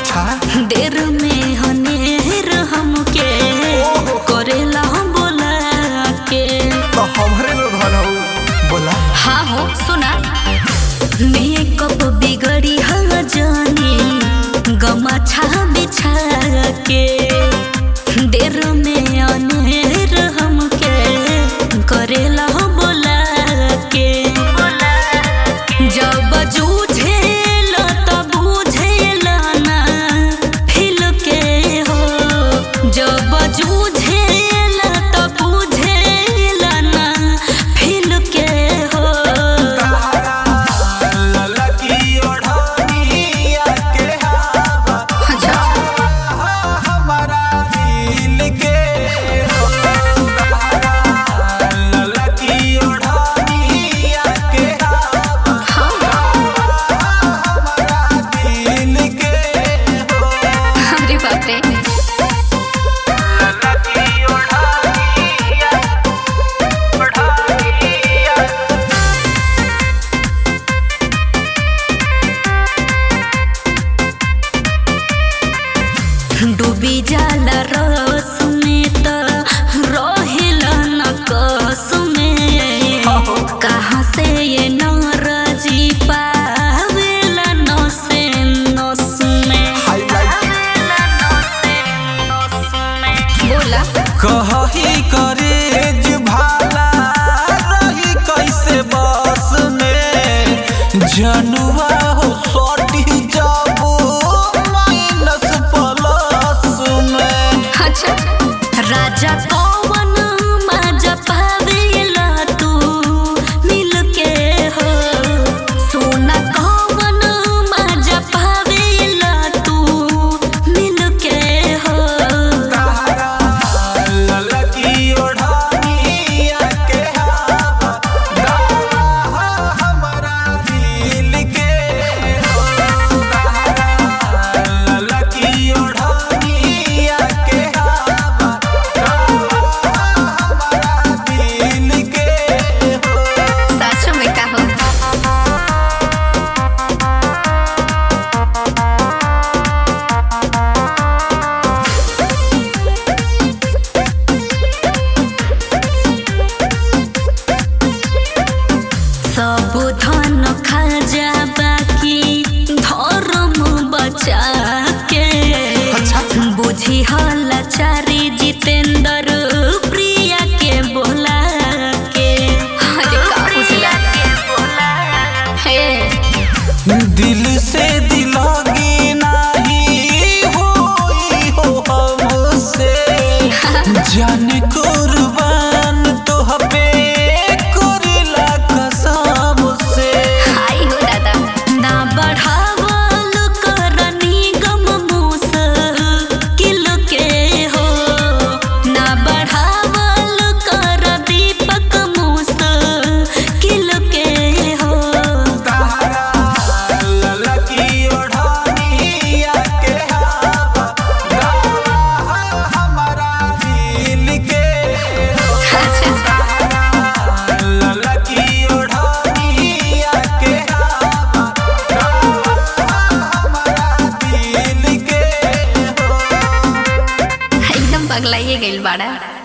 अच्छा देर में हनेर हमके करेला बोला के तो हमरे में धन हो बोला। हाँ हो सुना मेकअप बिगड़ी हल जानी गमछा बिछा के देर में अनेर हमके करेला बोला के जब जूझेल तब बुझेल ना फिल के हो जब जूझेल तब बुझेल ना फिल के हो ललकी ओढ़निया के हवा अच्छा हमारा दिल के ललकी ओढ़निया के हवा हमारा दिल के अरे बाप रे ललकी ओढ़निया डूबी जाला रस में त रहेला न कस में कहाँ से ये नरजी पावेला नस नस में बोला कही करेज भाला रही कैसे बस में जनुआ हो सटी जाबो माइनस प्लस में। अच्छा राजा कौन माजा पावेला तू मिल के हो सोना कौन माजा पावेला तू मिल के हो ललकी ओढ़निया के हवा हमारा दिल के ललकी ओढ़निया के हवा हमारा दिल के सच में का हो सब धन खा जा बाकी धर्म बचा के अच्छा। बुझी हला चारी जितेंद्र प्रिया के बोला के अरे का बुझला हे दिल से दिलोगी नहीं होई हो हमसे जान कुर्बान तो हबे करला कसम से। हाय हो दादा ना बढ़ावल करनी गम मूस किल के हो ना बढ़ावल कर दीपक मूस किल के हो ललकी ओढ़निया के हवा हमारा दिल के ललकी ओढ़निया के हवा हमारा दिल के एकदम पगलाइए गइल बाड़ा।